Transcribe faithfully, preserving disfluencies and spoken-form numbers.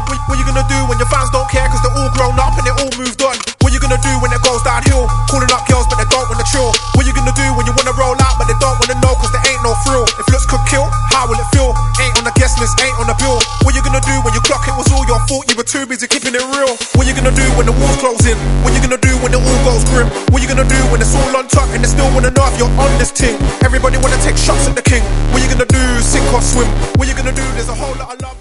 What, what you gonna do when your fans don't care cause they're all grown up and they all moved on? What you gonna do when it goes downhill? Calling up girls but they don't wanna chill. What you gonna do when you wanna roll out but they don't wanna know cause there ain't no thrill? If looks could kill, how will it feel? Ain't on the guest list, ain't on the bill. What you gonna do when you clock it was all your fault? You were too busy keeping it real. What you gonna do when the walls close in? What you gonna do when it all goes grim? What you gonna do when it's all on top and they still wanna know if you're on this team? Everybody wanna take shots at the king. What you gonna do, sink or swim? What you gonna do, there's a whole lot of love.